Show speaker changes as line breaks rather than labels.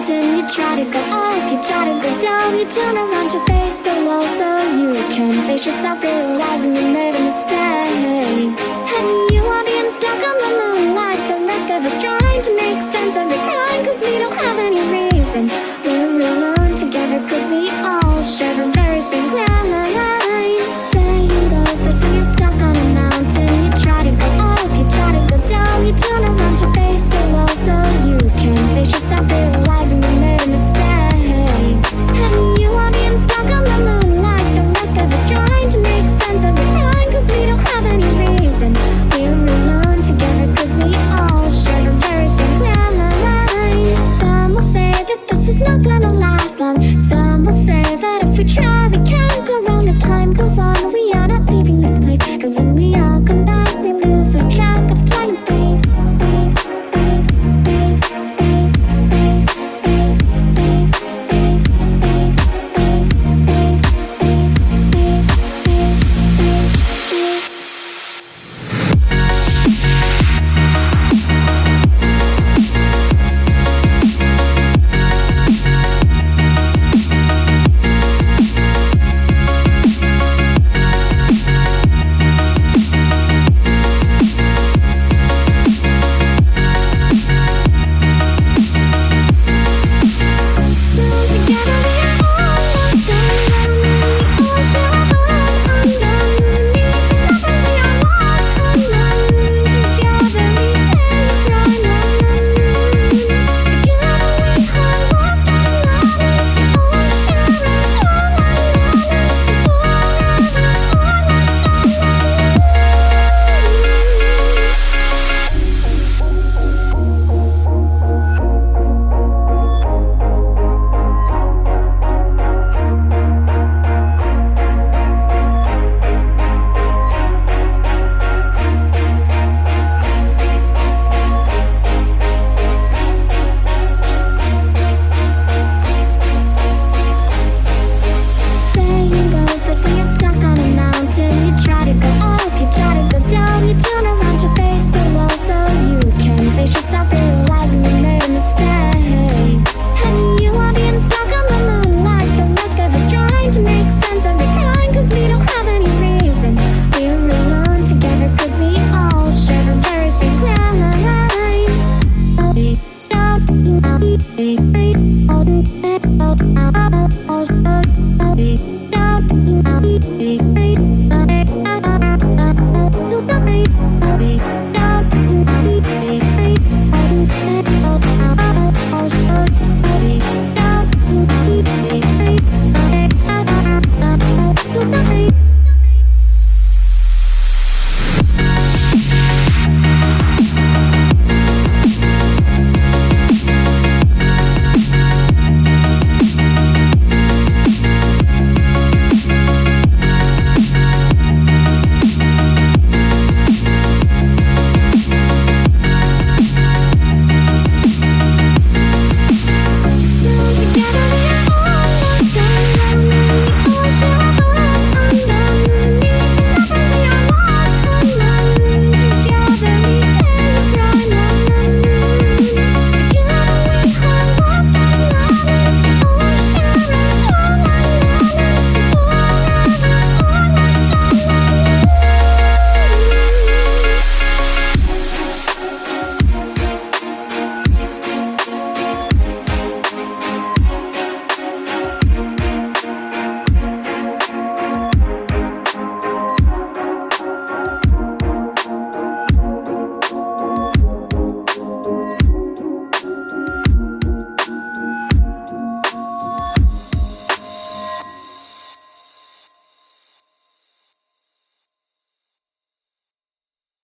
mountain. You try to go up, you try to go down. You turn around to face the wall so you can face yourself, realizing you made a mistake. And you are being stuck on the moon like the rest of us, trying to make sense of it, crying cause we don't have any reason. We're alone together cause we all share the very same ground. Saying goes that when you're stuck on a mountain, you try to go up, you try to go down. You turn around to face the wall so you can face yourself, realizing you made a mistake. And you are being stuck on the moon like the rest of us, trying to make sense of it, crying cause we don't have any reason. We're alone together cause we all share the very same ground. Some will say that this is not gonna last long. Some will say that if we try we can.